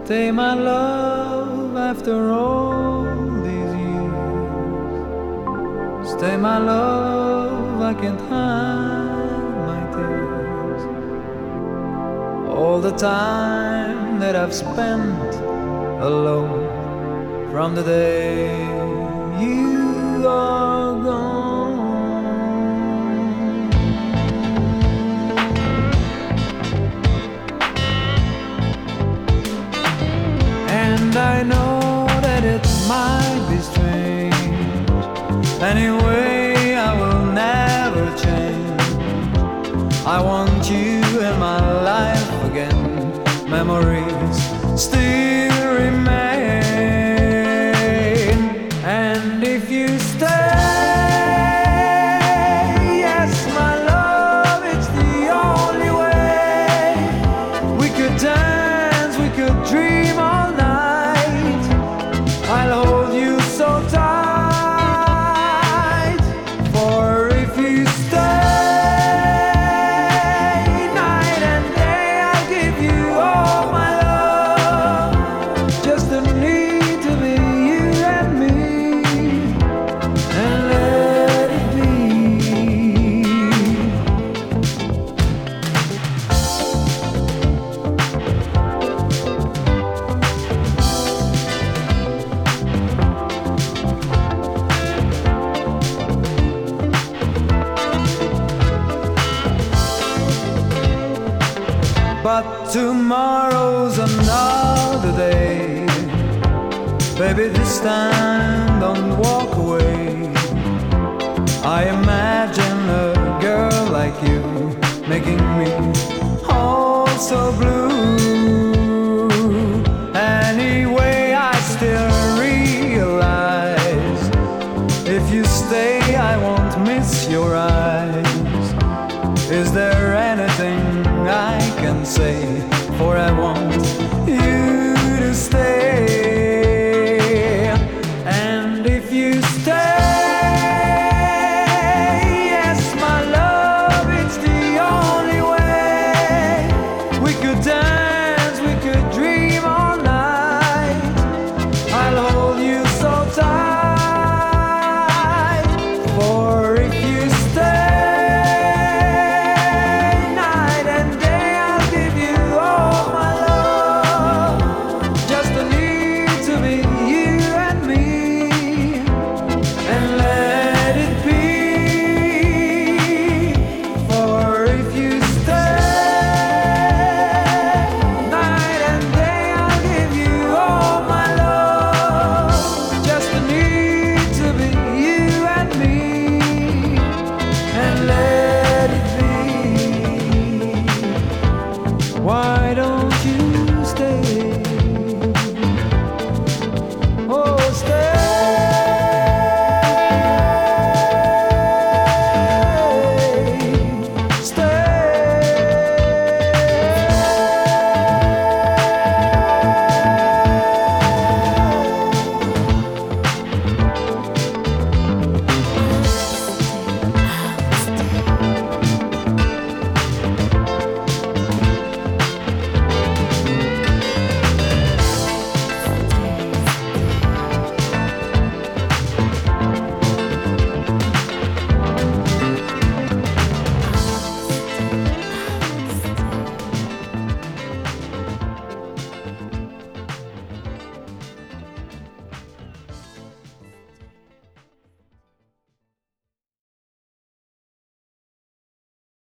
Stay, my love, after all these years. Stay, my love, I can't hide my tears. All the time that I've spent alone from the day you are gone. And I know that it might be strange. Anyway, I will never change. I want you in my life again. Memories still remain. And if you stay, yes, my love, it's the only way. We could dance, we could dream all night. I'll hold you so tight. For if you stay night and day, I'll give you all my love. Just the need to be you and me, and let it be. But tomorrow's another day. Baby, this time don't walk away. I imagine a girl like you making me all so blue. Anyway, I still realize if you stay, I won't miss your eyes. Is there anything I can say? For I won't